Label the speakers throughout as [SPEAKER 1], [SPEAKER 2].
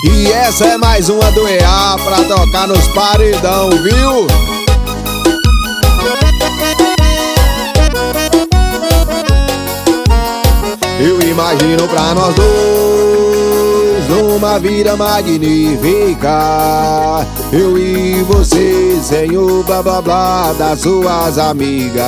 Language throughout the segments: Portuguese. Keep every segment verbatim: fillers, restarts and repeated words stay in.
[SPEAKER 1] E essa é mais uma do E A pra tocar nos paredão, viu? Eu imagino pra nós dois uma vida magnífica, eu e você sem o blá blá blá das suas amigas.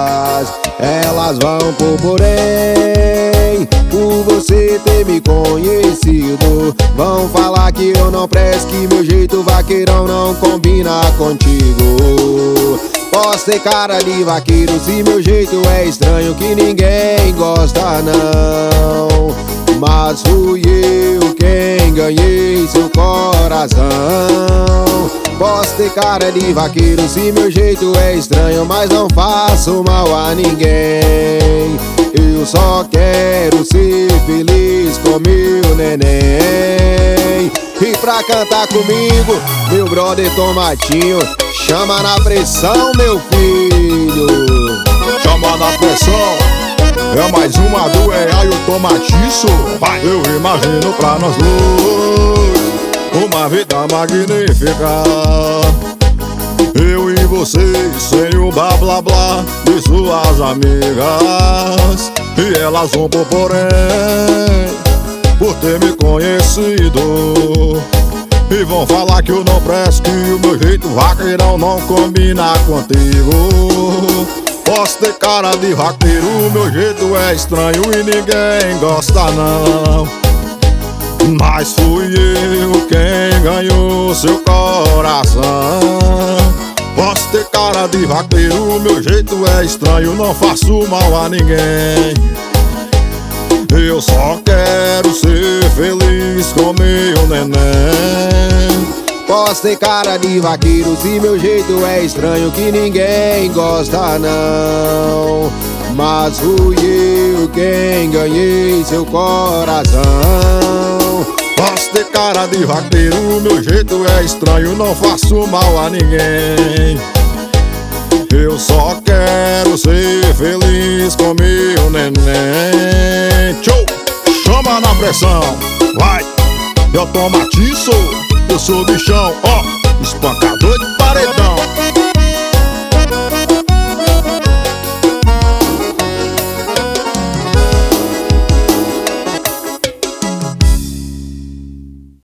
[SPEAKER 1] Elas vão por porém, por você ter me conhecido, vão falar que eu não presto, que meu jeito vaqueirão não combina contigo. Posso ter cara de vaqueiro se meu jeito é estranho, que ninguém gosta não, mas fui eu quem ganhei seu coração. Posso ter cara de vaqueiro se meu jeito é estranho, mas não faço mal a ninguém. Eu só quero ser feliz com meu neném. E pra cantar comigo, meu brother Tomatinho, chama na pressão, meu filho.
[SPEAKER 2] Chama na pressão, é mais uma do E A e o Tomatiço. Eu imagino pra nós dois uma vida magnífica, eu e você sem o blá blá blá de suas amigas. E elas vão por porém, por ter me conhecido, e vão falar que eu não presto, que o meu jeito vaqueirão não combina contigo. Posso ter cara de vaqueiro, meu jeito é estranho e ninguém gosta não, mas fui eu quem ganhou seu coração. Posso ter cara de vaqueiro, meu jeito é estranho, não faço mal a ninguém. Eu só quero ser feliz com meu neném.
[SPEAKER 1] Posso ter cara de vaqueiro se meu jeito é estranho, que ninguém gosta não, mas fui eu quem ganhei seu coração.
[SPEAKER 2] Posso ter cara de vaqueiro, meu jeito é estranho, não faço mal a ninguém. Eu só quero ser feliz com meu neném. Tchau, chama na pressão, vai, eu Tomatiço, eu sou bichão, ó, espanca